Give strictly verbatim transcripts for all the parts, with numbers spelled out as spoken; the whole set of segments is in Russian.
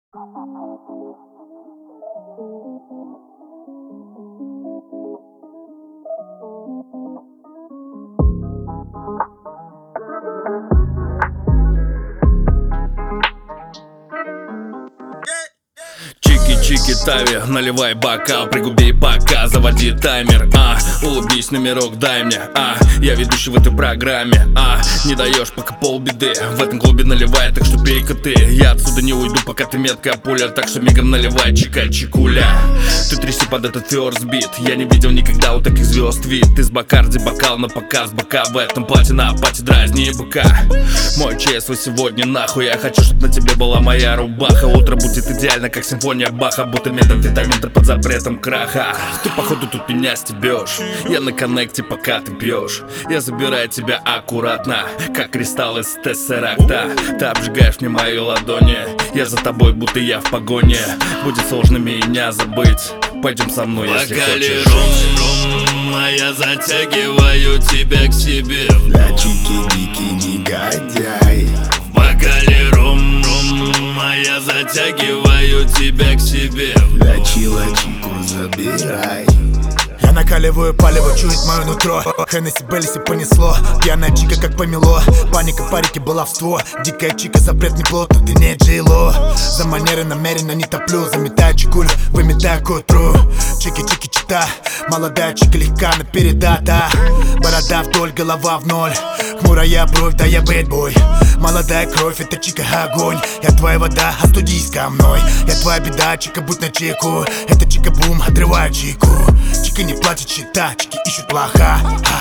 Чики-чики-тави, наливай бокал, пригуби пока, заводи таймер, а улыбнись, номерок дай мне, а я ведущий в этой программе, а не даешь пока полбеды, в этом клубе наливай, так что пей-ка ты. Я отсюда не уйду, пока ты меткая пуля, так что мигом наливай, чика-чикуля. Ты тряси под этот first beat, я не видел никогда у таких звезд вид. Ты с Бакарди, бокал на показ, бока в этом платье на пати, дразни быка. Мой ЧСВ сегодня нахуй, я хочу, чтобы на тебе была моя рубаха. Утро будет идеально, как симфония Баха, будто метамфетамин под запретом краха. Ты походу тут меня стебешь, я на коннекте, пока ты пьешь. Я забираю тебя аккуратно, как кристалл из тессеракта. Ты обжигаешь мне мои ладони, я за тобой, будто я в погоне. Будет сложно меня забыть, пойдем со мной, если хочешь. Рум, а я затягиваю тебя к себе. Да чики-дики негодяй. В бокале рум, рум, а я затягиваю тебя к себе. Да чила-чику забирай. Я накаливаю палево, чует мое нутро. Хеннесси, Беллиси понесло. Пьяная чика, как помело. Паника, парики, баловство. Дикая чика, запрет не плотно, ты не Джейло. За манеры намеренно не топлю. Заметаю чекуль, выметаю к утру. Чики-чики, чита. Молодая чика, легка напередата. Борода вдоль, голова в ноль. Хмурая бровь, да я бэтбой. Молодая кровь, это чика, огонь. Я твоя вода, остудись ко мной. Я твоя беда, чика, будь на чеку. Это чика-бум, отрываю чику. Чика не платит счета, чики ищут лоха.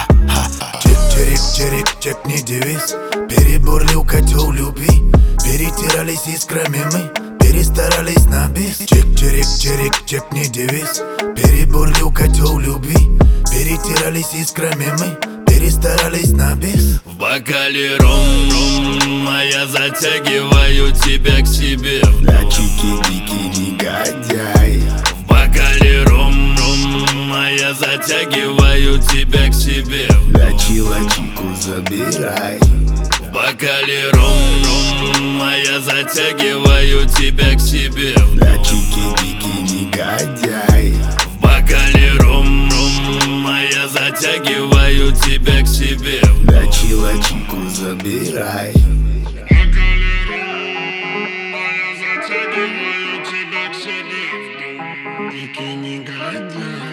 Чирик-чирик, чек не девиз. Перебурлил котел любви. Перетирались искрами мы, перестарались на бис. Чик-чирик-чирик, чек не девиз. Перебурлил котел любви. Перетирались искрами мы, перестарались на бис. В бокале рум, рум, а я затягиваю тебя к себе. Да чики-дики негодяй. В бокале рум, рум, а я затягиваю тебя к себе. Да чила-чику забирай. В бокале рум, рум, а я затягиваю тебя к себе. Да чики-дики негодяй. В бокале рум, рум, а я затягиваю тебя к себе. Да чила-чику забирай. В бокале рум, а я затягиваю тебя к себе. Дикий негодяй.